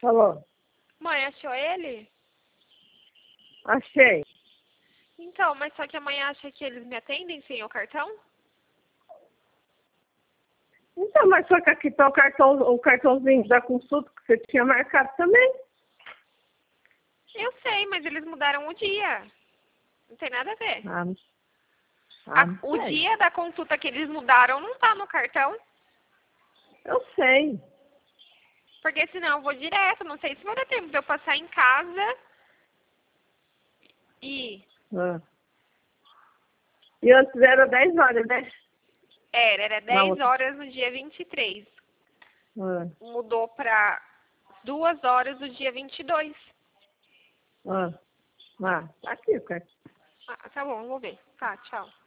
Falou. Mãe, achou ele? Achei. Então, mas só que a mãe acha que eles me atendem sem o cartão? Então, mas só que aqui tá o cartãozinho da consulta que você tinha marcado também. Eu sei, mas eles mudaram o dia. Não tem nada a ver. Não O sei. dia da consulta que eles mudaram não tá no cartão. Eu sei. Porque senão eu vou direto. Não sei se vai dar tempo de eu passar em casa e... Ah. E antes era 10 horas, né? Era 10 horas no dia 23. Ah. Mudou pra 2 horas no dia 22. Tá aqui, cara. Ah, tá bom, vou ver. Tá, tchau.